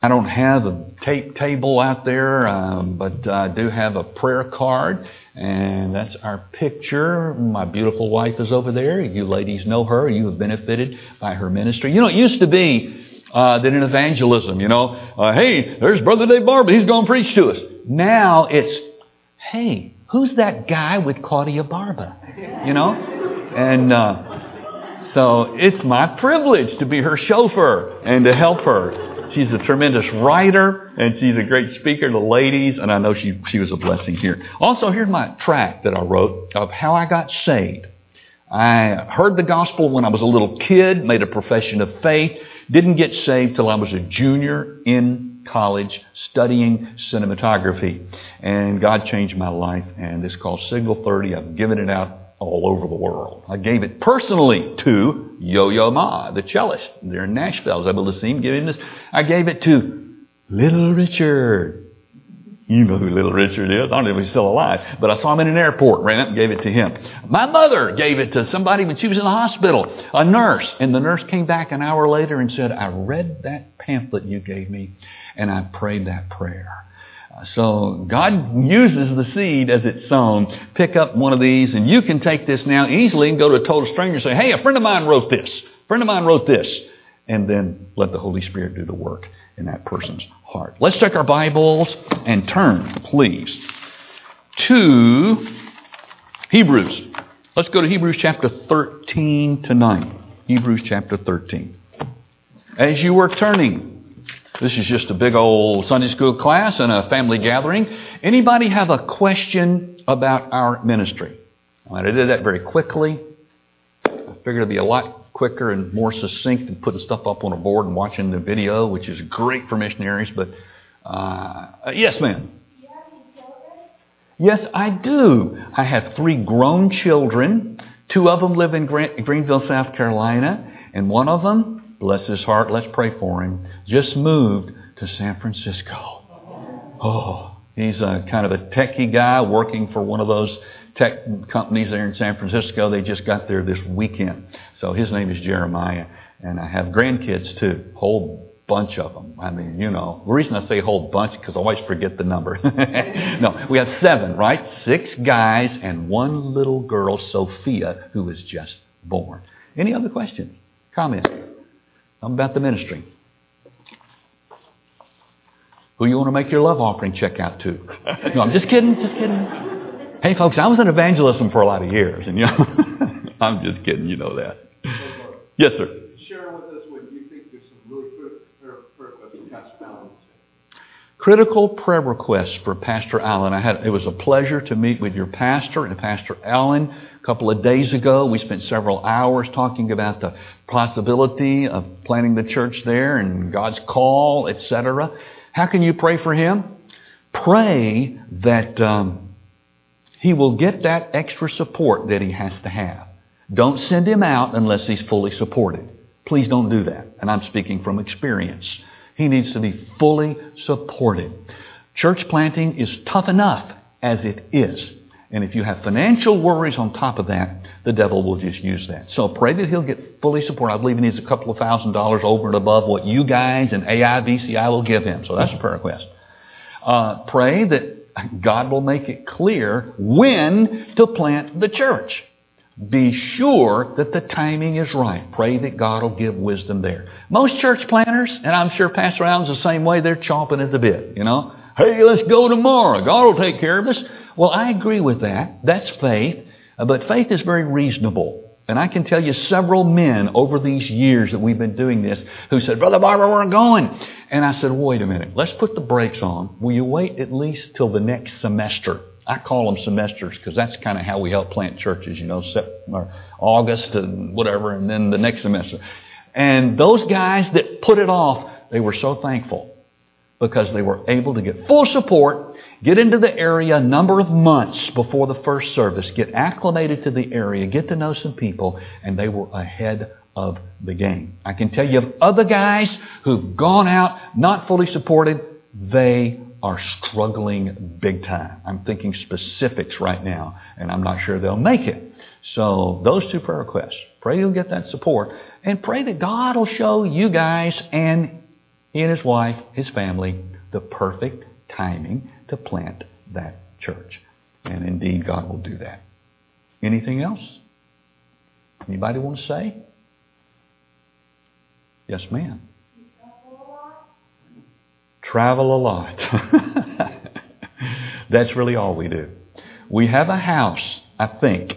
I don't have a tape table out there, but I do have a prayer card, and that's our picture. My beautiful wife is over there. You ladies know her. You have benefited by her ministry. You know, it used to be that in evangelism, hey, there's Brother Dave Barber. He's going to preach to us. Now it's, hey, who's that guy with Claudia Barba? And so it's my privilege to be her chauffeur and to help her. She's a tremendous writer, and she's a great speaker to ladies, and I know she was a blessing here. Also, here's my tract that I wrote of how I got saved. I heard the gospel when I was a little kid, made a profession of faith, didn't get saved till I was a junior in college studying cinematography. And God changed my life, and it's called Signal 30. I've given it out all over the world. I gave it personally to Yo-Yo Ma, the cellist. They're in Nashville. I was able to see him giving this. I gave it to Little Richard. You know who Little Richard is. I don't know if he's still alive. But I saw him in an airport, ran up and gave it to him. My mother gave it to somebody when she was in the hospital, a nurse. And the nurse came back an hour later and said, I read that pamphlet you gave me, and I prayed that prayer. So God uses the seed as it's sown. Pick up one of these, and you can take this now easily and go to a total stranger and say, hey, a friend of mine wrote this. A friend of mine wrote this. And then let the Holy Spirit do the work in that person's heart. Let's take our Bibles and turn, please, to Hebrews. Let's go to Hebrews chapter 13 tonight. Hebrews chapter 13. As you were turning, this is just a big old Sunday school class and a family gathering. Anybody have a question about our ministry? I did that very quickly. I figured it'd be a lot quicker and more succinct than putting stuff up on a board and watching the video, which is great for missionaries. But yes, ma'am. Do you have any children? Yes, I do. I have 3 grown children. 2 of them live in Greenville, South Carolina, and one of them, bless his heart, let's pray for him, just moved to San Francisco. Oh, he's a kind of a techie guy working for one of those tech companies there in San Francisco. They just got there this weekend. So his name is Jeremiah, and I have grandkids too, whole bunch of them. I mean, the reason I say whole bunch because I always forget the number. No, we have 7, right? 6 guys and 1 little girl, Sophia, who was just born. Any other questions, comments? About the ministry. Who you want to make your love offering check out to? No, I'm just kidding. Hey, folks, I was in evangelism for a lot of years, and I'm just kidding. You know that. Yes, sir. Share with us what you think there's some really critical prayer requests for Pastor Allen. Critical prayer requests for Pastor Allen. It was a pleasure to meet with your pastor and Pastor Allen a couple of days ago. We spent several hours talking about the possibility of planting the church there and God's call, etc. How can you pray for him? Pray that he will get that extra support that he has to have. Don't send him out unless he's fully supported. Please don't do that. And I'm speaking from experience. He needs to be fully supported. Church planting is tough enough as it is. And if you have financial worries on top of that, the devil will just use that. So pray that he'll get fully supported. I believe he needs a couple of $1,000s over and above what you guys and AIVCI will give him. So that's a prayer request. Pray that God will make it clear when to plant the church. Be sure that the timing is right. Pray that God will give wisdom there. Most church planters, and I'm sure Pastor Allen's the same way, they're chomping at the bit, Hey, let's go tomorrow. God will take care of us. Well, I agree with that. That's faith. But faith is very reasonable. And I can tell you several men over these years that we've been doing this who said, Brother Barber, we're going. And I said, wait a minute. Let's put the brakes on. Will you wait at least till the next semester? I call them semesters because that's kind of how we help plant churches, August and whatever, and then the next semester. And those guys that put it off, they were so thankful because they were able to get full support, get into the area a number of months before the first service, get acclimated to the area, get to know some people, and they were ahead of the game. I can tell you of other guys who've gone out not fully supported, they are struggling big time. I'm thinking specifics right now, and I'm not sure they'll make it. So those 2 prayer requests. Pray you'll get that support, and pray that God will show you guys and He and his wife, his family, the perfect timing to plant that church. And indeed, God will do that. Anything else? Anybody want to say? Yes, ma'am. Travel a lot. That's really all we do. We have a house, I think.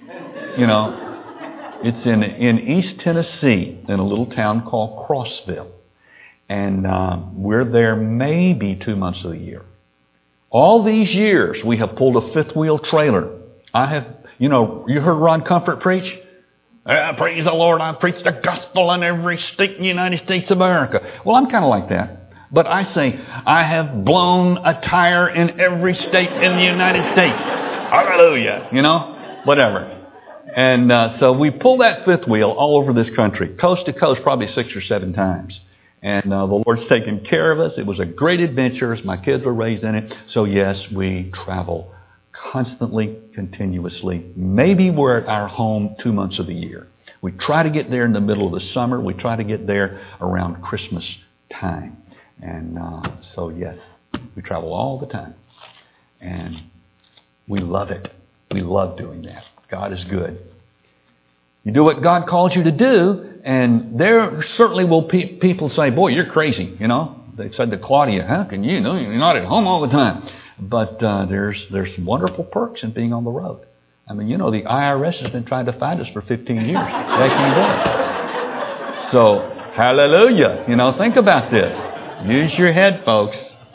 It's in East Tennessee, in a little town called Crossville. And we're there maybe 2 months of the year. All these years, we have pulled a fifth wheel trailer. You heard Ron Comfort preach? Praise the Lord, I preach the gospel in every state in the United States of America. Well, I'm kind of like that. But I say, I have blown a tire in every state in the United States. Hallelujah. Whatever. And so we pull that fifth wheel all over this country, coast to coast, probably 6 or 7 times. And the Lord's taken care of us. It was a great adventure as my kids were raised in it. So yes, we travel constantly, continuously. Maybe we're at our home 2 months of the year. We try to get there in the middle of the summer. We try to get there around Christmas time. And so yes, we travel all the time. And we love it. We love doing that. God is good. You do what God calls you to do, and there certainly will people say, boy, you're crazy, They said to Claudia, how can you? You're not at home all the time. But there's wonderful perks in being on the road. I mean, the IRS has been trying to find us for 15 years. They can't do it. So, hallelujah. Think about this. Use your head, folks.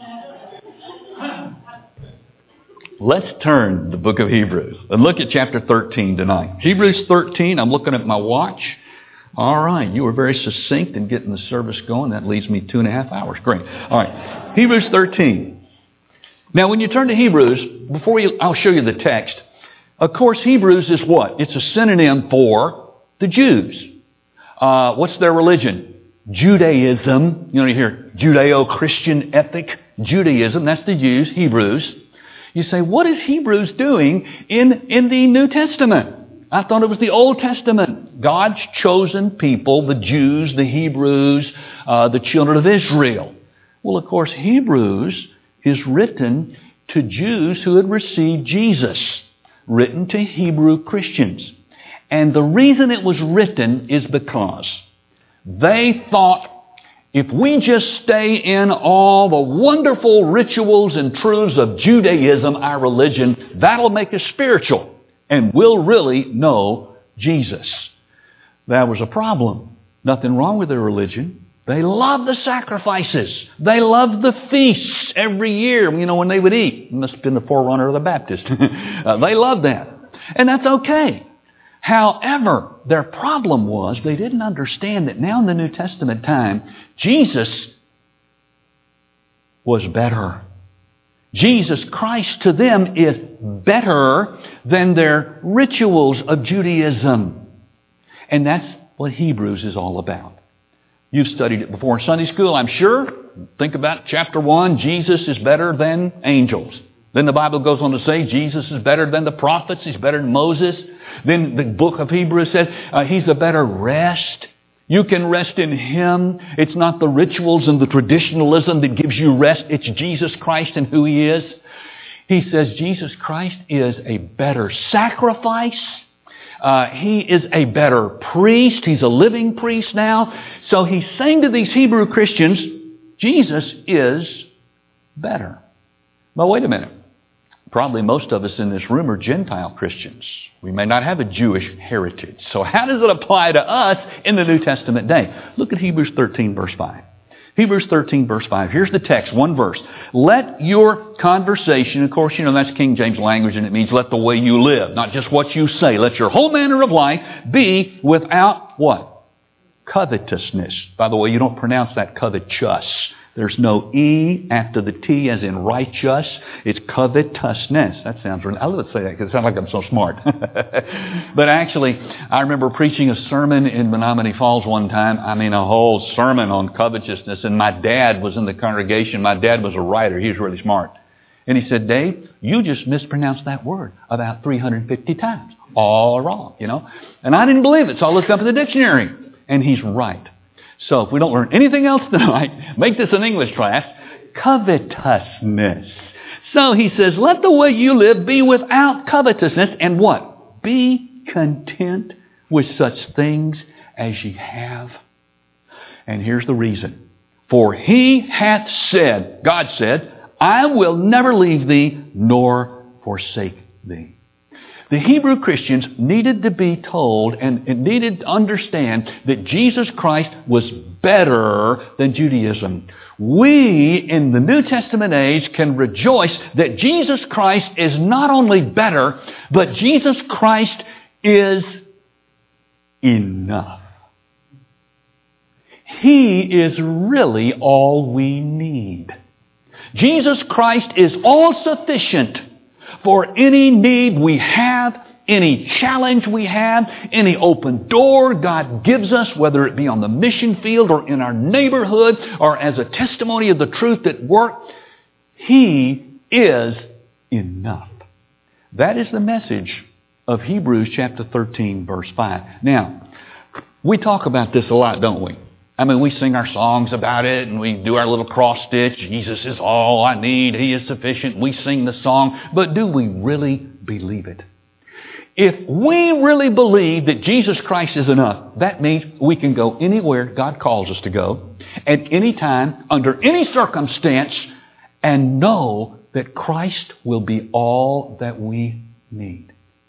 Let's turn to the book of Hebrews and look at chapter 13 tonight. Hebrews 13, I'm looking at my watch. All right, you were very succinct in getting the service going. That leaves me 2.5 hours. Great. All right, Hebrews 13. Now, when you turn to Hebrews, I'll show you the text. Of course, Hebrews is what? It's a synonym for the Jews. What's their religion? Judaism. You hear Judeo-Christian ethic. Judaism, that's the Jews, Hebrews. You say, what is Hebrews doing in the New Testament? I thought it was the Old Testament. God's chosen people, the Jews, the Hebrews, the children of Israel. Well, of course, Hebrews is written to Jews who had received Jesus, written to Hebrew Christians. And the reason it was written is because they thought, if we just stay in all the wonderful rituals and truths of Judaism, our religion, that'll make us spiritual, and we'll really know Jesus. That was a problem. Nothing wrong with their religion. They loved the sacrifices. They loved the feasts every year, when they would eat. It must have been the forerunner of the Baptist. They loved that. And that's okay. However, their problem was they didn't understand that now in the New Testament time, Jesus was better. Jesus Christ to them is better than their rituals of Judaism. And that's what Hebrews is all about. You've studied it before in Sunday school, I'm sure. Think about chapter 1, Jesus is better than angels. Then the Bible goes on to say Jesus is better than the prophets. He's better than Moses. Then the book of Hebrews says He's a better rest. You can rest in Him. It's not the rituals and the traditionalism that gives you rest. It's Jesus Christ and who He is. He says Jesus Christ is a better sacrifice. He is a better priest. He's a living priest now. So He's saying to these Hebrew Christians, Jesus is better. But wait a minute. Probably most of us in this room are Gentile Christians. We may not have a Jewish heritage. So how does it apply to us in the New Testament day? Look at Hebrews 13, verse 5. Hebrews 13, verse 5. Here's the text, one verse. Let your conversation, of course, that's King James language, and it means let the way you live, not just what you say. Let your whole manner of life be without what? Covetousness. By the way, you don't pronounce that covetous. There's no E after the T as in righteous. It's covetousness. That sounds really... I love to say that because it sounds like I'm so smart. But actually, I remember preaching a sermon in Menominee Falls one time. A whole sermon on covetousness. And my dad was in the congregation. My dad was a writer. He was really smart. And he said, Dave, you just mispronounced that word about 350 times. All wrong, And I didn't believe it. So I looked up in the dictionary. And he's right. So if we don't learn anything else tonight, make this an English class. Covetousness. So he says, let the way you live be without covetousness. And what? Be content with such things as ye have. And here's the reason. For he hath said, God said, I will never leave thee nor forsake thee. The Hebrew Christians needed to be told and needed to understand that Jesus Christ was better than Judaism. We, in the New Testament age, can rejoice that Jesus Christ is not only better, but Jesus Christ is enough. He is really all we need. Jesus Christ is all sufficient for any need we have, any challenge we have, any open door God gives us, whether it be on the mission field or in our neighborhood or as a testimony of the truth at work. He is enough. That is the message of Hebrews chapter 13, verse 5. Now, we talk about this a lot, don't we? I mean, we sing our songs about it and we do our little cross stitch. Jesus is all I need. He is sufficient. We sing the song. But do we really believe it? If we really believe that Jesus Christ is enough, that means we can go anywhere God calls us to go at any time, under any circumstance, and know that Christ will be all that we need.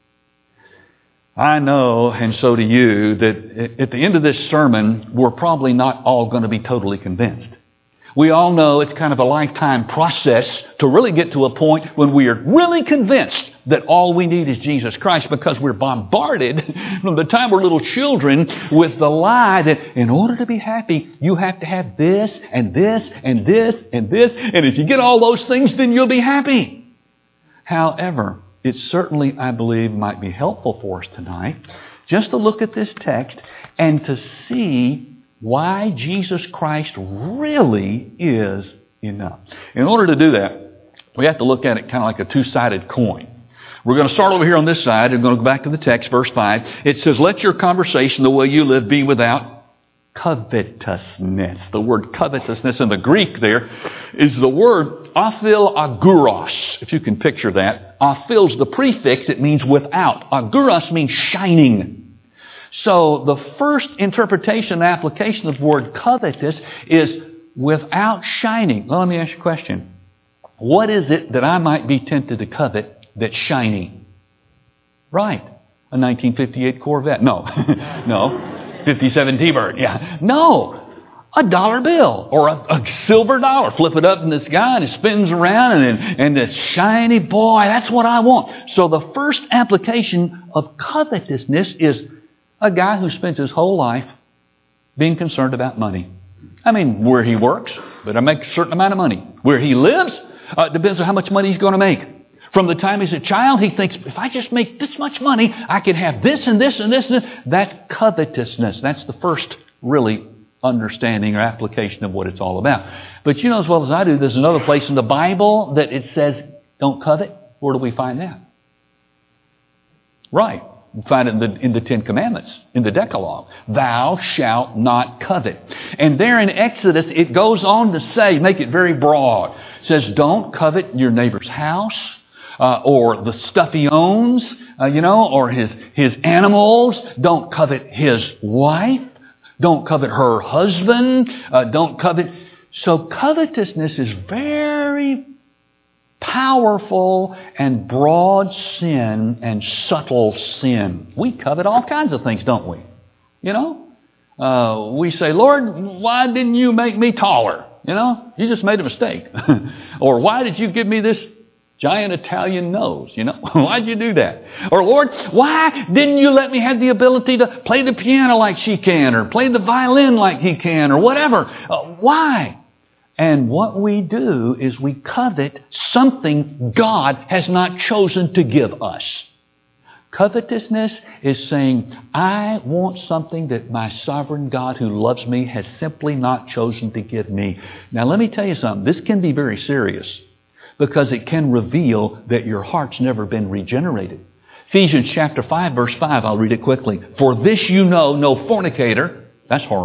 I know, and so do you, that at the end of this sermon, we're probably not all going to be totally convinced. We all know it's kind of a lifetime process to really get to a point when we are really convinced that all we need is Jesus Christ, because we're bombarded from the time we're little children with the lie that in order to be happy, you have to have this and this and this and this. And if you get all those things, then you'll be happy. However, it certainly, I believe, might be helpful for us tonight just to look at this text and to see why Jesus Christ really is enough. In order to do that, we have to look at it kind of like a two-sided coin. We're going to start over here on this side and going to go back to the text, verse 5. It says, let your conversation, the way you live, be without covetousness. The word covetousness in the Greek there is the word aphil-aguros, if you can picture that. Aphil's the prefix, it means without. Aguros means shining. So the first interpretation and application of the word covetous is without shining. Well, let me ask you a question. What is it that I might be tempted to covet that's shiny? Right. A 1958 Corvette. No. No. 57 T-Bird. Yeah. No. A dollar bill or a silver dollar. Flip it up in the sky and it spins around and it's shiny. Boy, that's what I want. So the first application of covetousness is a guy who spends his whole life being concerned about money. I mean, where he works, but I make a certain amount of money. Where he lives, depends on how much money he's going to make. From the time he's a child, he thinks, if I just make this much money, I can have this and this and this and this. That's covetousness. That's the first really understanding or application of what it's all about. But you know as well as I do, there's another place in the Bible that it says, don't covet. Where do we find that? Right. We find it in the Ten Commandments, in the Decalogue. Thou shalt not covet. And there in Exodus, it goes on to say, make it very broad. It says, don't covet your neighbor's house, or the stuff he owns, or his animals. Don't covet his wife. Don't covet her husband. Don't covet. So covetousness is very powerful and broad sin and subtle sin. We covet all kinds of things, don't we? We say, Lord, why didn't you make me taller? You just made a mistake. Or why did you give me this giant Italian nose? Why'd you do that? Or Lord, why didn't you let me have the ability to play the piano like she can, or play the violin like he can, or whatever? Why? And what we do is we covet something God has not chosen to give us. Covetousness is saying, I want something that my sovereign God who loves me has simply not chosen to give me. Now let me tell you something. This can be very serious because it can reveal that your heart's never been regenerated. Ephesians chapter 5, verse 5, I'll read it quickly. For this you know, no fornicator, that's horrible,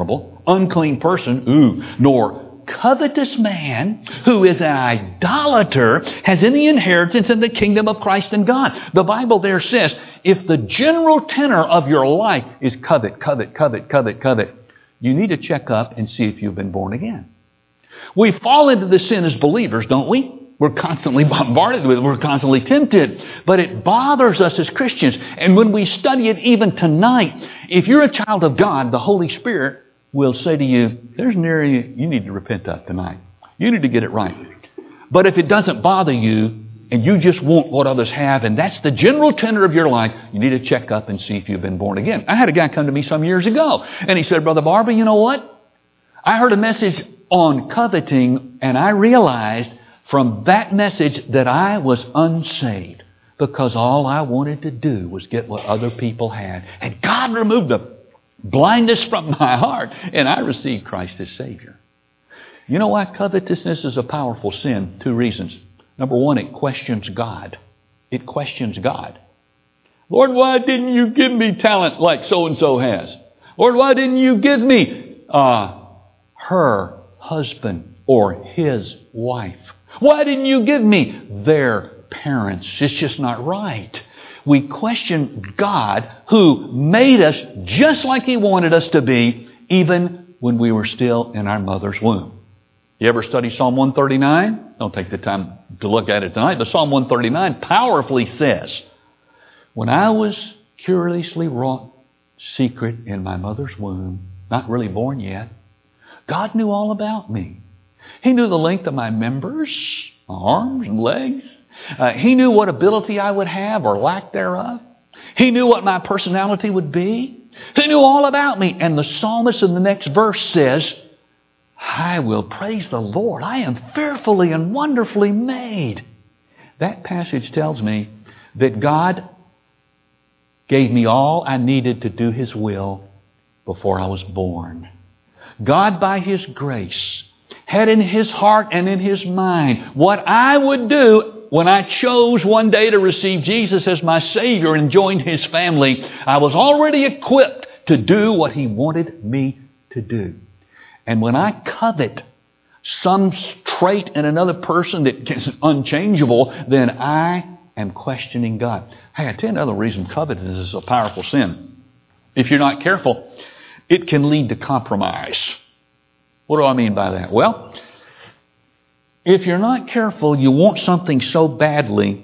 unclean person, nor covetous man who is an idolater has any inheritance in the kingdom of Christ and God. The Bible there says, if the general tenor of your life is covet, covet, covet, covet, covet, you need to check up and see if you've been born again. We fall into this sin as believers, don't we? We're constantly bombarded with it. We're constantly tempted. But it bothers us as Christians. And when we study it even tonight, if you're a child of God, the Holy Spirit will say to you, there's an area you need to repent of tonight. You need to get it right. But if it doesn't bother you, and you just want what others have, and that's the general tenor of your life, you need to check up and see if you've been born again. I had a guy come to me some years ago, and he said, Brother Barber, you know what? I heard a message on coveting, and I realized from that message that I was unsaved because all I wanted to do was get what other people had. And God removed the blindness from my heart, and I received Christ as Savior. You know why covetousness is a powerful sin? 2 reasons. Number one, it questions God. It questions God. Lord, why didn't you give me talent like so-and-so has? Lord, why didn't you give me her husband or his wife? Why didn't you give me their parents? It's just not right. We question God who made us just like He wanted us to be, even when we were still in our mother's womb. You ever study Psalm 139? Don't take the time to look at it tonight, but Psalm 139 powerfully says, when I was curiously wrought secret in my mother's womb, not really born yet, God knew all about me. He knew the length of my members, my arms and legs. He knew what ability I would have or lack thereof. He knew what my personality would be. He knew all about me. And the psalmist in the next verse says, I will praise the Lord. I am fearfully and wonderfully made. That passage tells me that God gave me all I needed to do His will before I was born. God, by His grace, had in His heart and in His mind what I would do when I chose one day to receive Jesus as my Savior and join His family. I was already equipped to do what He wanted me to do. And when I covet some trait in another person that is unchangeable, then I am questioning God. Hey, I tell you another reason covetousness is a powerful sin. If you're not careful, it can lead to compromise. What do I mean by that? Well, if you're not careful, you want something so badly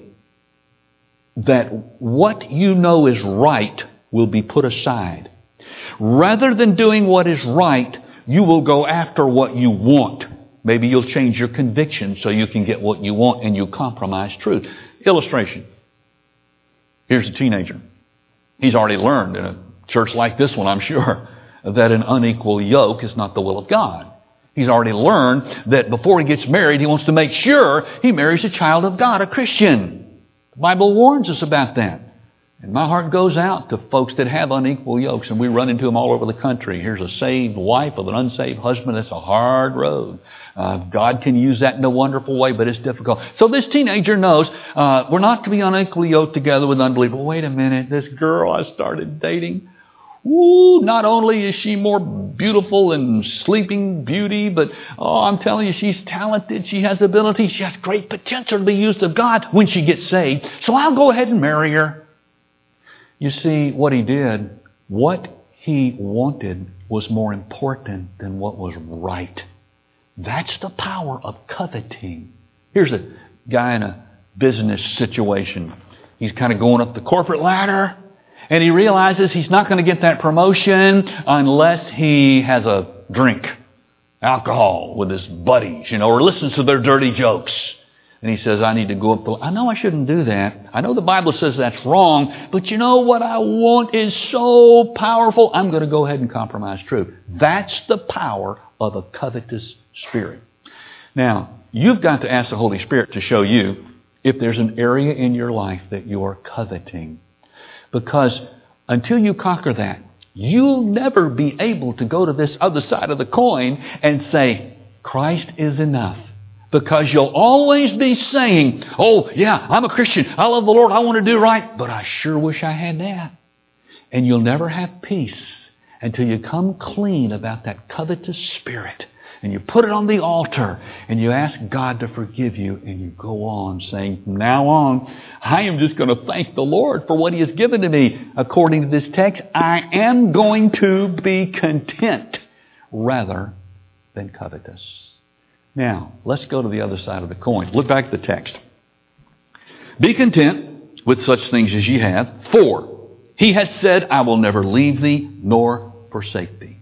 that what you know is right will be put aside. Rather than doing what is right, you will go after what you want. Maybe you'll change your conviction so you can get what you want, and you compromise truth. Illustration. Here's a teenager. He's already learned in a church like this one, I'm sure, that an unequal yoke is not the will of God. He's already learned that before he gets married, he wants to make sure he marries a child of God, a Christian. The Bible warns us about that. And my heart goes out to folks that have unequal yokes, and we run into them all over the country. Here's a saved wife with an unsaved husband. That's a hard road. God can use that in a wonderful way, but it's difficult. So this teenager knows we're not to be unequally yoked together with unbelievers. Wait a minute, this girl I started dating, not only is she more beautiful and sleeping beauty, but I'm telling you, she's talented, she has ability, she has great potential to be used of God when she gets saved. So I'll go ahead and marry her. You see, what he did, what he wanted was more important than what was right. That's the power of coveting. Here's a guy in a business situation. He's kind of going up the corporate ladder, and he realizes he's not going to get that promotion unless he has a drink, alcohol with his buddies, or listens to their dirty jokes. And he says, I need to go up I know I shouldn't do that. I know the Bible says that's wrong, but you know what I want is so powerful, I'm going to go ahead and compromise truth. That's the power of a covetous spirit. Now, you've got to ask the Holy Spirit to show you if there's an area in your life that you are coveting. Because until you conquer that, you'll never be able to go to this other side of the coin and say, Christ is enough. Because you'll always be saying, oh, yeah, I'm a Christian. I love the Lord. I want to do right. But I sure wish I had that. And you'll never have peace until you come clean about that covetous spirit. And you put it on the altar and you ask God to forgive you, and you go on saying, from now on, I am just going to thank the Lord for what He has given to me. According to this text, I am going to be content rather than covetous. Now, let's go to the other side of the coin. Look back at the text. Be content with such things as ye have, for He has said, I will never leave thee nor forsake thee.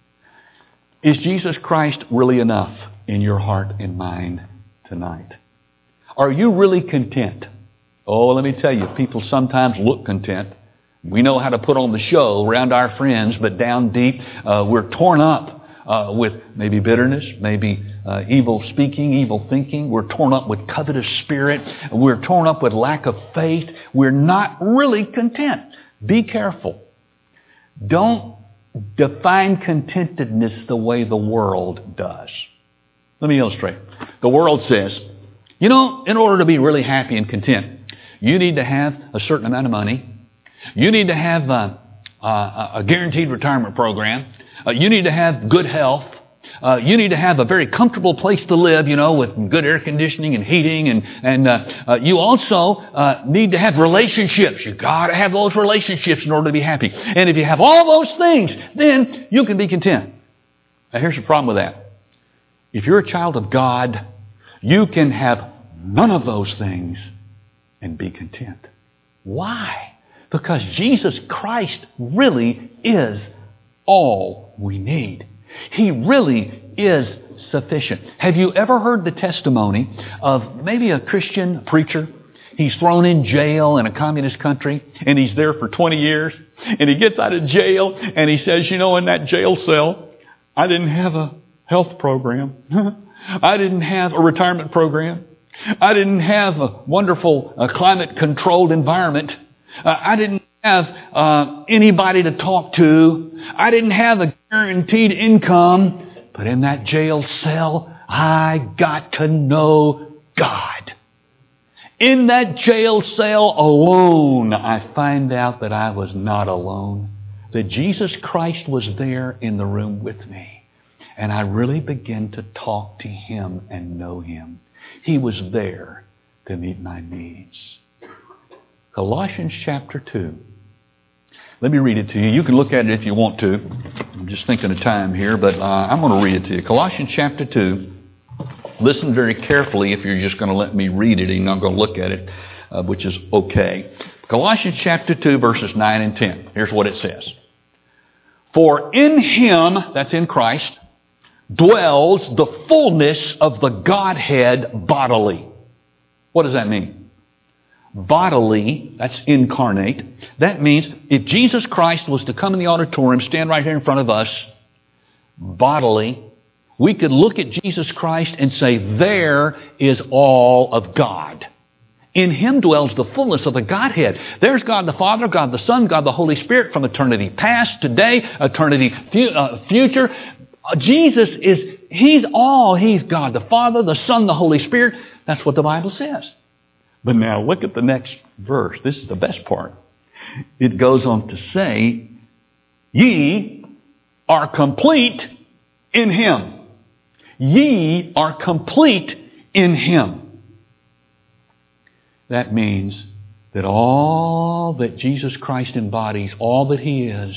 Is Jesus Christ really enough in your heart and mind tonight? Are you really content? Oh, let me tell you, people sometimes look content. We know how to put on the show around our friends, but down deep, we're torn up with maybe bitterness, maybe evil speaking, evil thinking. We're torn up with covetous spirit. We're torn up with lack of faith. We're not really content. Be careful. Don't define contentedness the way the world does. Let me illustrate. The world says, in order to be really happy and content, you need to have a certain amount of money. You need to have a guaranteed retirement program. You need to have good health. You need to have a very comfortable place to live, with good air conditioning and heating. And you also need to have relationships. You've got to have those relationships in order to be happy. And if you have all those things, then you can be content. Now here's the problem with that. If you're a child of God, you can have none of those things and be content. Why? Because Jesus Christ really is all we need. He really is sufficient. Have you ever heard the testimony of maybe a Christian preacher? He's thrown in jail in a communist country, and he's there for 20 years. And he gets out of jail, and he says, in that jail cell, I didn't have a health program. I didn't have a retirement program. I didn't have a wonderful climate-controlled environment. I didn't have anybody to talk to. I didn't have a guaranteed income. But in that jail cell, I got to know God. In that jail cell alone, I find out that I was not alone. That Jesus Christ was there in the room with me. And I really began to talk to Him and know Him. He was there to meet my needs. Colossians chapter 2. Let me read it to you. You can look at it if you want to. I'm just thinking of time here, but I'm going to read it to you. Colossians chapter 2. Listen very carefully if you're just going to let me read it and you're not going to look at it, which is okay. Colossians chapter 2, verses 9 and 10. Here's what it says. For in Him, that's in Christ, dwells the fullness of the Godhead bodily. What does that mean? Bodily, that's incarnate. That means if Jesus Christ was to come in the auditorium, stand right here in front of us, bodily, we could look at Jesus Christ and say, there is all of God. In Him dwells the fullness of the Godhead. There's God the Father, God the Son, God the Holy Spirit from eternity past, today, eternity future. Jesus He's all. He's God the Father, the Son, the Holy Spirit. That's what the Bible says. But now look at the next verse. This is the best part. It goes on to say, ye are complete in Him. Ye are complete in Him. That means that all that Jesus Christ embodies, all that He is,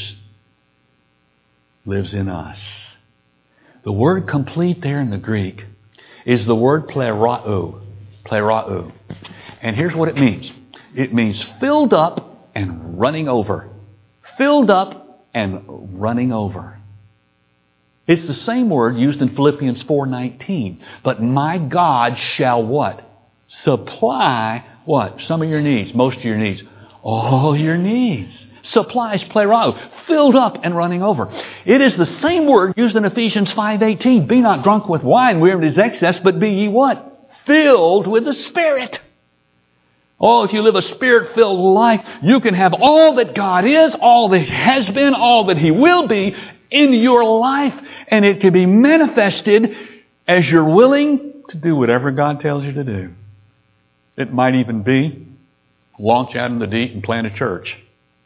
lives in us. The word complete there in the Greek is the word plerao. Plerao. And here's what it means. It means filled up and running over. Filled up and running over. It's the same word used in Philippians 4:19. But my God shall what? Supply what? Some of your needs, most of your needs. All your needs. Supplies plerao. Filled up and running over. It is the same word used in Ephesians 5:18. Be not drunk with wine wherein is excess, but be ye what? Filled with the Spirit. Oh, if you live a Spirit-filled life, you can have all that God is, all that He has been, all that He will be in your life. And it can be manifested as you're willing to do whatever God tells you to do. It might even be launch out in the deep and plant a church.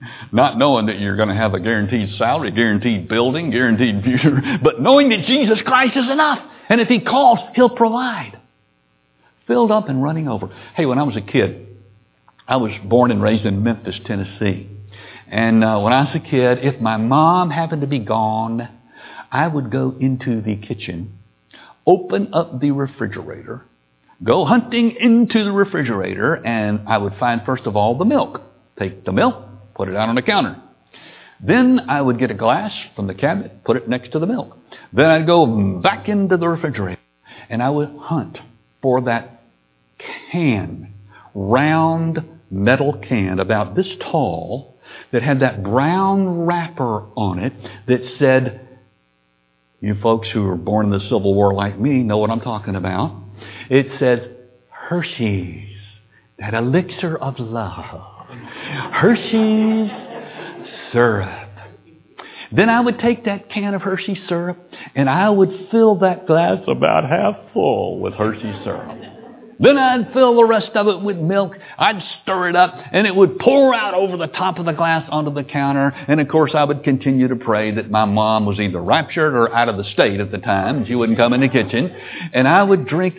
Not knowing that you're going to have a guaranteed salary, guaranteed building, guaranteed future, but knowing that Jesus Christ is enough. And if He calls, He'll provide. Filled up and running over. Hey, when I was a kid, I was born and raised in Memphis, Tennessee. And when I was a kid, if my mom happened to be gone, I would go into the kitchen, open up the refrigerator, go hunting into the refrigerator, and I would find, first of all, the milk. Take the milk, put it out on the counter. Then I would get a glass from the cabinet, put it next to the milk. Then I'd go back into the refrigerator, and I would hunt for that can, round metal can, about this tall, that had that brown wrapper on it that said, you folks who were born in the Civil War like me know what I'm talking about. It says, Hershey's, that elixir of love. Hershey's syrup. Then I would take that can of Hershey's syrup and I would fill that glass about half full with Hershey's syrup. Then I'd fill the rest of it with milk. I'd stir it up and it would pour out over the top of the glass onto the counter. And of course I would continue to pray that my mom was either raptured or out of the state at the time and she wouldn't come in the kitchen. And I would drink,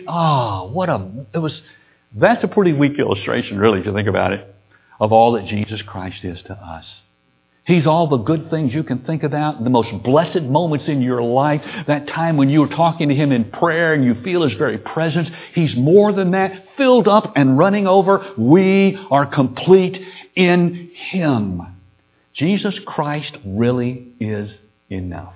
that's a pretty weak illustration really if you think about it, of all that Jesus Christ is to us. He's all the good things you can think about, the most blessed moments in your life, that time when you're talking to Him in prayer and you feel His very presence. He's more than that, filled up and running over. We are complete in Him. Jesus Christ really is enough.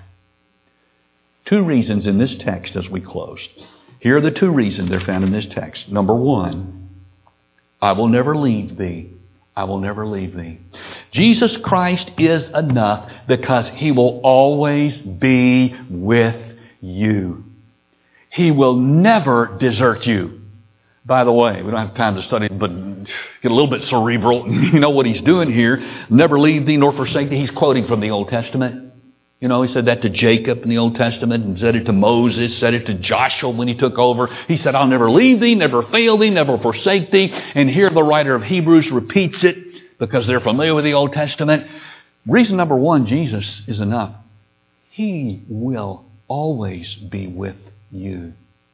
2 reasons in this text as we close. Here are the 2 reasons they're found in this text. Number 1, I will never leave thee. I will never leave thee. Jesus Christ is enough because He will always be with you. He will never desert you. By the way, we don't have time to study, but get a little bit cerebral. You know what He's doing here. Never leave thee nor forsake thee. He's quoting from the Old Testament. You know, He said that to Jacob in the Old Testament and said it to Moses, said it to Joshua when he took over. He said, I'll never leave thee, never fail thee, never forsake thee. And here the writer of Hebrews repeats it because they're familiar with the Old Testament. Reason number 1, Jesus is enough. He will always be with you.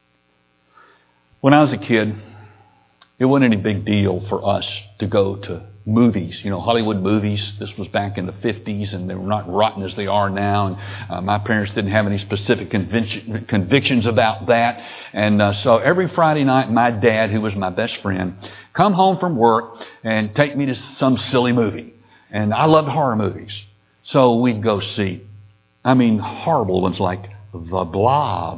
When I was a kid, it wasn't any big deal for us to go to movies, Hollywood movies. This was back in the 50s, and they were not rotten as they are now. And my parents didn't have any specific convictions about that. And so every Friday night, my dad, who was my best friend, come home from work and take me to some silly movie. And I loved horror movies. So we'd go see, horrible ones like The Blob.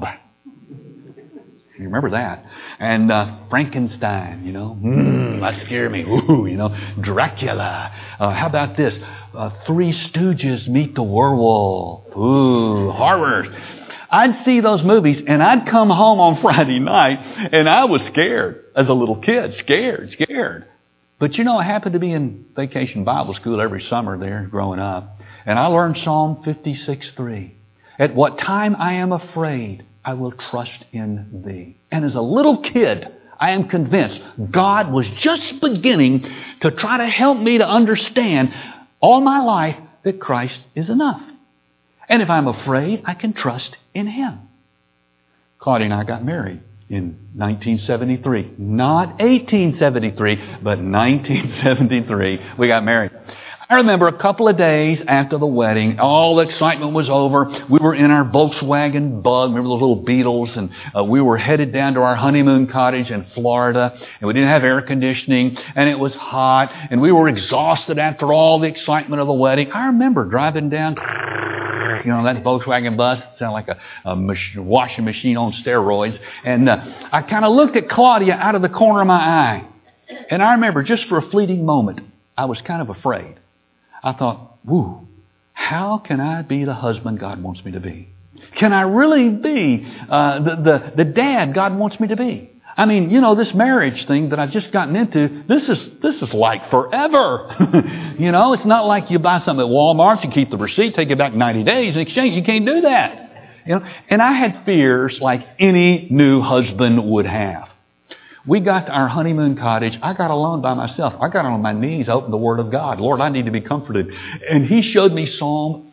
You remember that. And Frankenstein, that scared me. Ooh, Dracula. How about this? 3 Stooges Meet the Werewolf. Ooh, horrors. I'd see those movies and I'd come home on Friday night and I was scared as a little kid. Scared. But I happened to be in Vacation Bible School every summer there growing up. And I learned Psalm 56:3. At what time I am afraid, I will trust in thee. And as a little kid, I am convinced God was just beginning to try to help me to understand all my life that Christ is enough. And if I'm afraid, I can trust in Him. Claudia and I got married in 1973. Not 1873, but 1973. We got married. I remember a couple of days after the wedding, all the excitement was over. We were in our Volkswagen Bug, remember those little Beetles, and we were headed down to our honeymoon cottage in Florida, and we didn't have air conditioning, and it was hot, and we were exhausted after all the excitement of the wedding. I remember driving down, that Volkswagen bus sounded like a washing machine on steroids, and I kind of looked at Claudia out of the corner of my eye, and I remember just for a fleeting moment, I was kind of afraid. I thought, how can I be the husband God wants me to be? Can I really be the dad God wants me to be? This marriage thing that I've just gotten into, this is like forever. It's not like you buy something at Walmart, you keep the receipt, take it back 90 days in exchange. You can't do that. And I had fears like any new husband would have. We got to our honeymoon cottage. I got alone by myself. I got on my knees, opened the Word of God. Lord, I need to be comforted. And He showed me Psalm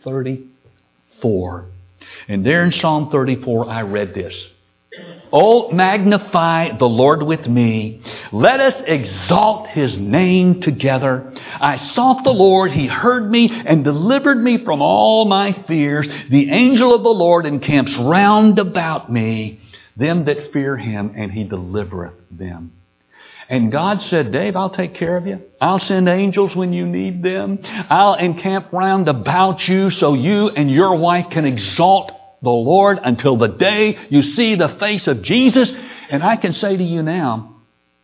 34. And there in Psalm 34, I read this. Oh, magnify the Lord with me. Let us exalt His name together. I sought the Lord. He heard me and delivered me from all my fears. The angel of the Lord encamps round about me, them that fear Him, and He delivereth them. And God said, Dave, I'll take care of you. I'll send angels when you need them. I'll encamp round about you so you and your wife can exalt the Lord until the day you see the face of Jesus. And I can say to you now,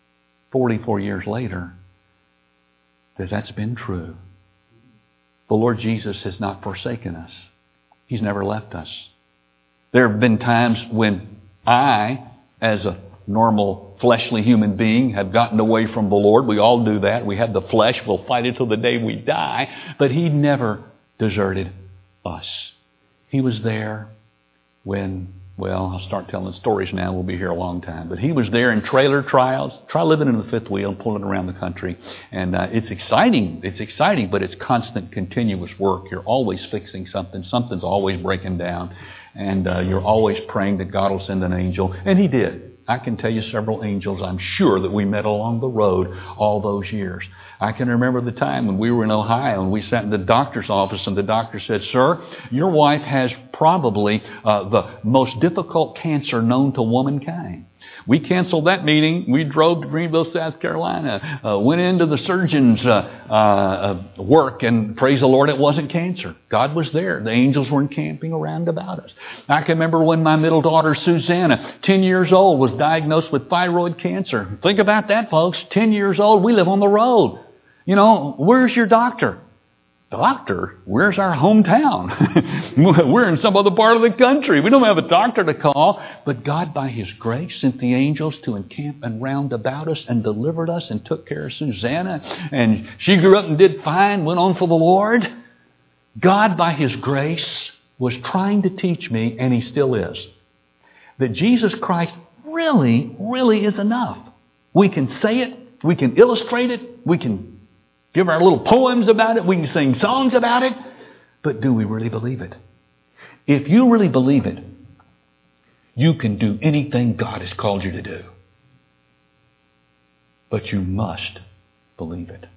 44 years later, that that's been true. The Lord Jesus has not forsaken us. He's never left us. There have been times when I, as a normal fleshly human being, have gotten away from the Lord. We all do that. We have the flesh. We'll fight it till the day we die. But He never deserted us. He was there when, well, I'll start telling stories now. We'll be here a long time. But He was there in trailer trials. Try living in the fifth wheel and pulling around the country. And it's exciting. It's exciting, but it's constant, continuous work. You're always fixing something. Something's always breaking down. And you're always praying that God will send an angel. And He did. I can tell you several angels, I'm sure, that we met along the road all those years. I can remember the time when we were in Ohio and we sat in the doctor's office and the doctor said, Sir, your wife has probably the most difficult cancer known to womankind. We canceled that meeting. We drove to Greenville, South Carolina, went into the surgeon's work, and praise the Lord, it wasn't cancer. God was there. The angels were encamping around about us. I can remember when my middle daughter, Susanna, 10 years old, was diagnosed with thyroid cancer. Think about that, folks. 10 years old, we live on the road. You know, where's your doctor? Doctor? Where's our hometown? We're in some other part of the country. We don't have a doctor to call. But God, by His grace, sent the angels to encamp and round about us and delivered us and took care of Susanna. And she grew up and did fine, went on for the Lord. God, by His grace, was trying to teach me, and He still is, that Jesus Christ really, really is enough. We can say it. We can illustrate it. We can give our little poems about it. We can sing songs about it. But do we really believe it? If you really believe it, you can do anything God has called you to do. But you must believe it.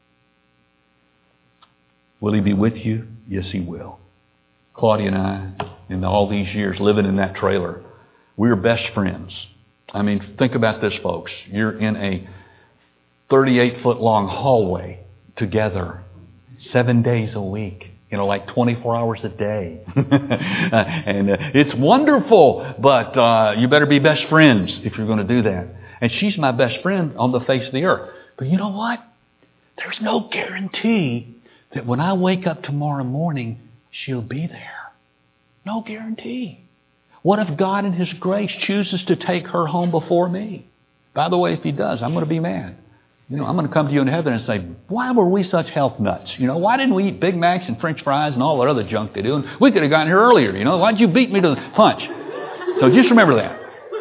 Will He be with you? Yes, He will. Claudia and I, in all these years living in that trailer, we were best friends. I mean, think about this, folks. You're in a 38-foot long hallway together 7 days a week, like 24 hours a day. And it's wonderful, but you better be best friends if you're going to do that. And she's my best friend on the face of the earth. But you know what? There's no guarantee that when I wake up tomorrow morning, she'll be there. No guarantee. What if God in His grace chooses to take her home before me? By the way, if He does, I'm going to be mad. I'm going to come to you in heaven and say, why were we such health nuts? Why didn't we eat Big Macs and French fries and all that other junk they do? And we could have gotten here earlier. Why'd you beat me to the punch? So just remember that.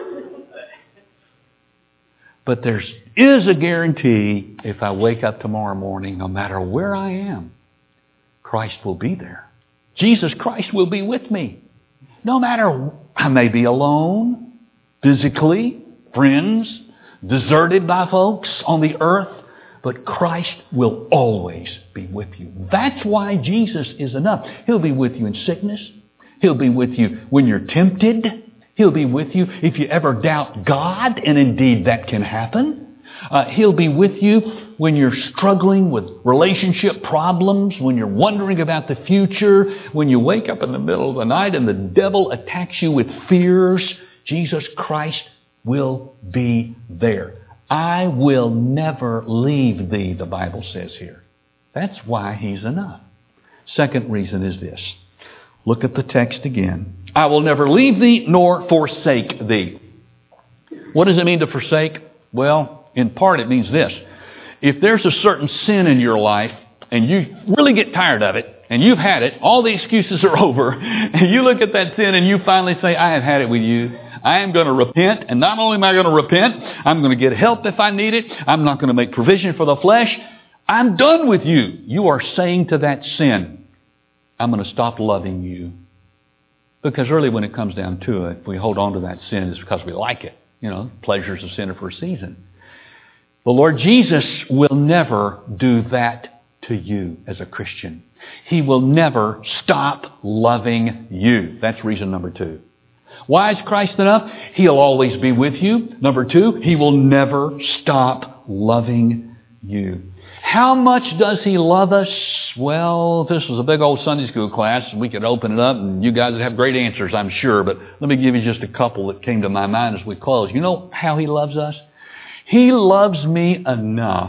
But there is a guarantee if I wake up tomorrow morning, no matter where I am, Christ will be there. Jesus Christ will be with me. No matter, I may be alone, physically, friends, deserted by folks on the earth, but Christ will always be with you. That's why Jesus is enough. He'll be with you in sickness. He'll be with you when you're tempted. He'll be with you if you ever doubt God, and indeed that can happen. He'll be with you when you're struggling with relationship problems, when you're wondering about the future, when you wake up in the middle of the night and the devil attacks you with fears. Jesus Christ will be there. I will never leave thee, the Bible says here. That's why He's enough. Second reason is this. Look at the text again. I will never leave thee nor forsake thee. What does it mean to forsake? Well, in part it means this. If there's a certain sin in your life and you really get tired of it, and you've had it, all the excuses are over, and you look at that sin and you finally say, I have had it with you. I am going to repent. And not only am I going to repent, I'm going to get help if I need it. I'm not going to make provision for the flesh. I'm done with you. You are saying to that sin, I'm going to stop loving you. Because really when it comes down to it, if we hold on to that sin, it's because we like it. Pleasures of sin are for a season. The Lord Jesus will never do that to you as a Christian. He will never stop loving you. That's reason number 2. Why is Christ enough? He'll always be with you. Number 2, He will never stop loving you. How much does He love us? Well, if this was a big old Sunday school class, we could open it up and you guys would have great answers, I'm sure. But let me give you just a couple that came to my mind as we close. You know how He loves us? He loves me enough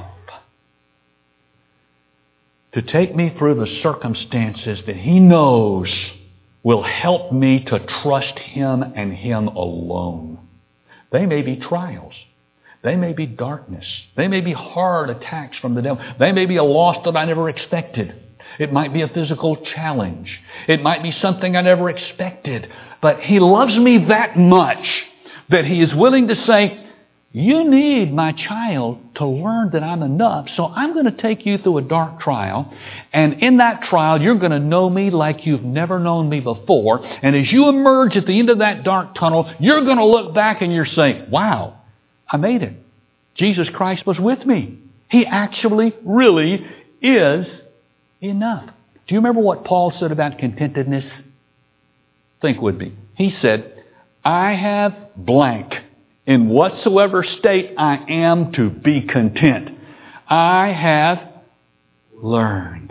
to take me through the circumstances that He knows will help me to trust Him and Him alone. They may be trials. They may be darkness. They may be hard attacks from the devil. They may be a loss that I never expected. It might be a physical challenge. It might be something I never expected. But He loves me that much that He is willing to say, you need, my child, to learn that I'm enough. So I'm going to take you through a dark trial. And in that trial, you're going to know me like you've never known me before. And as you emerge at the end of that dark tunnel, you're going to look back and you're saying, wow, I made it. Jesus Christ was with me. He actually really is enough. Do you remember what Paul said about contentedness? Think with me. He said, I have blank in whatsoever state I am to be content. I have learned.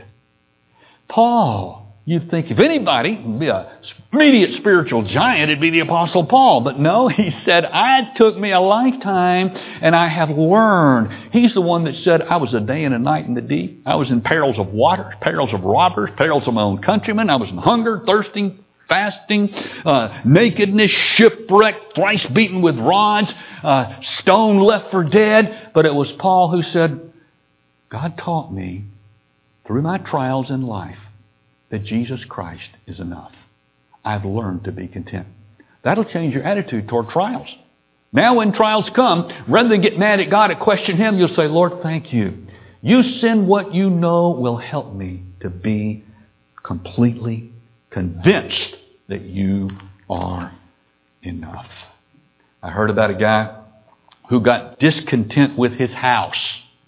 Paul, you'd think if anybody would be an immediate spiritual giant, it'd be the Apostle Paul. But no, he said, it took me a lifetime and I have learned. He's the one that said, I was a day and a night in the deep. I was in perils of water, perils of robbers, perils of my own countrymen. I was in hunger, thirsting, fasting, nakedness, shipwrecked, thrice beaten with rods, stone left for dead. But it was Paul who said, God taught me through my trials in life that Jesus Christ is enough. I've learned to be content. That'll change your attitude toward trials. Now when trials come, rather than get mad at God and question Him, you'll say, Lord, thank you. You send what you know will help me to be completely convinced that you are enough. I heard about a guy who got discontent with his house.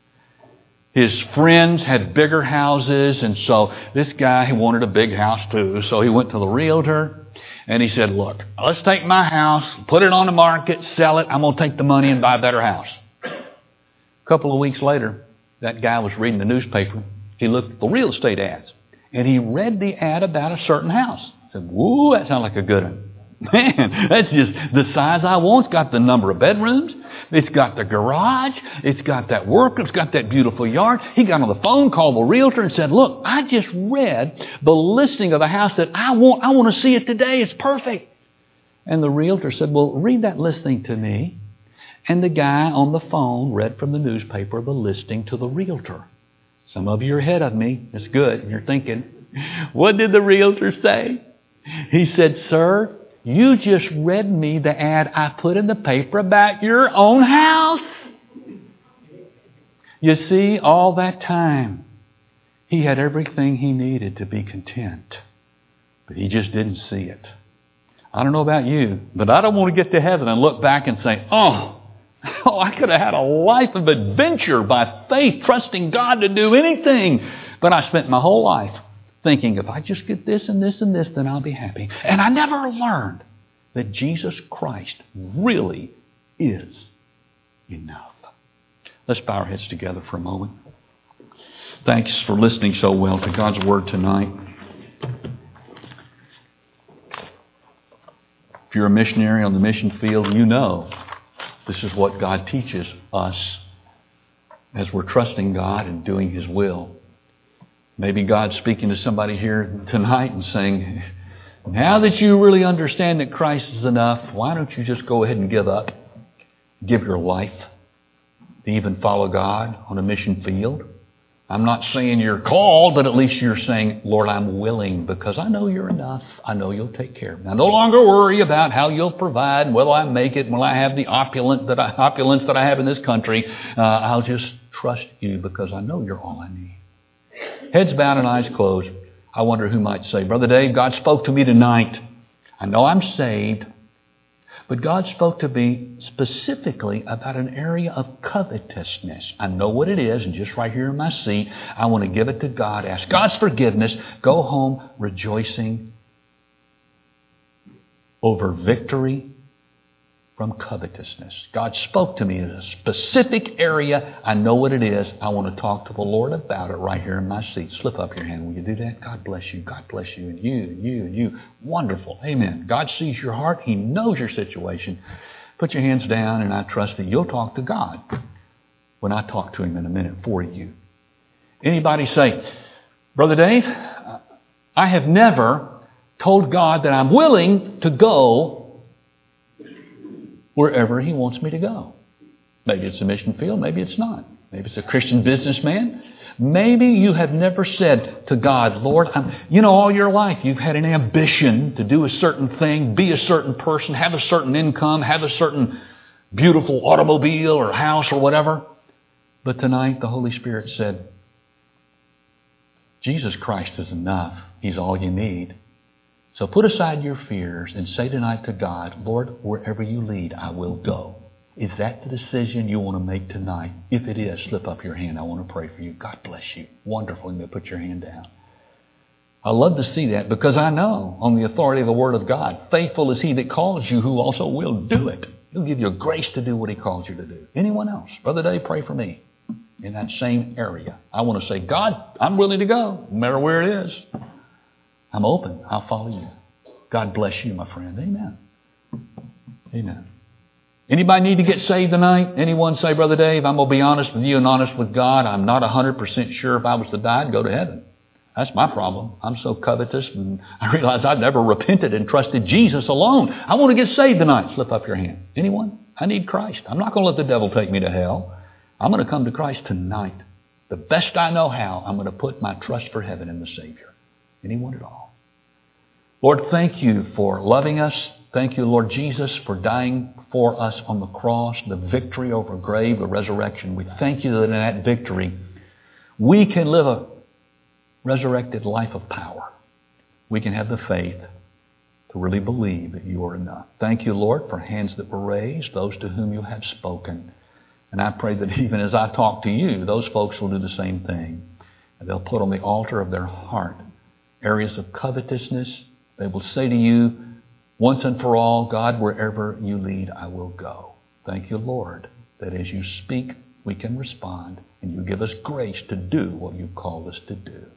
His friends had bigger houses, and so this guy, he wanted a big house too. So he went to the realtor, and he said, look, let's take my house, put it on the market, sell it. I'm going to take the money and buy a better house. A couple of weeks later, that guy was reading the newspaper. He looked at the real estate ads, and he read the ad about a certain house. He said, woo, that sounds like a good one. Man, that's just the size I want. It's got the number of bedrooms. It's got the garage. It's got that work. It's got that beautiful yard. He got on the phone, called the realtor and said, look, I just read the listing of the house that I want. I want to see it today. It's perfect. And the realtor said, well, read that listing to me. And the guy on the phone read from the newspaper the listing to the realtor. Some of you are ahead of me. It's good. And you're thinking, what did the realtor say? He said, sir, you just read me the ad I put in the paper about your own house. You see, all that time, he had everything he needed to be content. But he just didn't see it. I don't know about you, but I don't want to get to heaven and look back and say, oh, I could have had a life of adventure by faith, trusting God to do anything. But I spent my whole life thinking, if I just get this and this and this, then I'll be happy. And I never learned that Jesus Christ really is enough. Let's bow our heads together for a moment. Thanks for listening so well to God's Word tonight. If you're a missionary on the mission field, you know this is what God teaches us as we're trusting God and doing His will. Maybe God's speaking to somebody here tonight and saying, now that you really understand that Christ is enough, why don't you just go ahead and give up? Give your life to even follow God on a mission field? I'm not saying you're called, but at least you're saying, Lord, I'm willing because I know you're enough. I know you'll take care of me. I no longer worry about how you'll provide, will I make it, will I have the opulence that I have in this country. I'll just trust you because I know you're all I need. Heads bowed and eyes closed. I wonder who might say, Brother Dave, God spoke to me tonight. I know I'm saved, but God spoke to me specifically about an area of covetousness. I know what it is, and just right here in my seat, I want to give it to God, ask God's forgiveness, go home rejoicing over victory from covetousness. God spoke to me in a specific area. I know what it is. I want to talk to the Lord about it right here in my seat. Slip up your hand. Will you do that? God bless you. God bless you. And you, and you, and you. Wonderful. Amen. God sees your heart. He knows your situation. Put your hands down, and I trust that you'll talk to God when I talk to Him in a minute for you. Anybody say, Brother Dave, I have never told God that I'm willing to go wherever He wants me to go. Maybe it's a mission field, maybe it's not. Maybe it's a Christian businessman. Maybe you have never said to God, Lord, all your life you've had an ambition to do a certain thing, be a certain person, have a certain income, have a certain beautiful automobile or house or whatever. But tonight the Holy Spirit said, Jesus Christ is enough. He's all you need. So put aside your fears and say tonight to God, Lord, wherever you lead, I will go. Is that the decision you want to make tonight? If it is, slip up your hand. I want to pray for you. God bless you. Wonderful. You may put your hand down. I love to see that because I know on the authority of the Word of God, faithful is He that calls you who also will do it. He'll give you grace to do what He calls you to do. Anyone else? Brother Dave, pray for me in that same area. I want to say, God, I'm willing to go, no matter where it is. I'm open. I'll follow you. God bless you, my friend. Amen. Amen. Anybody need to get saved tonight? Anyone say, Brother Dave, I'm going to be honest with you and honest with God. I'm not 100% sure if I was to die, I'd go to heaven. That's my problem. I'm so covetous, and I realize I've never repented and trusted Jesus alone. I want to get saved tonight. Slip up your hand. Anyone? I need Christ. I'm not going to let the devil take me to hell. I'm going to come to Christ tonight. The best I know how, I'm going to put my trust for heaven in the Savior. Anyone at all? Lord, thank you for loving us. Thank you, Lord Jesus, for dying for us on the cross, the victory over grave, the resurrection. We thank you that in that victory, we can live a resurrected life of power. We can have the faith to really believe that you are enough. Thank you, Lord, for hands that were raised, those to whom you have spoken. And I pray that even as I talk to you, those folks will do the same thing. And they'll put on the altar of their heart areas of covetousness. They will say to you, once and for all, God, wherever you lead, I will go. Thank you, Lord, that as you speak, we can respond, and you give us grace to do what you called us to do.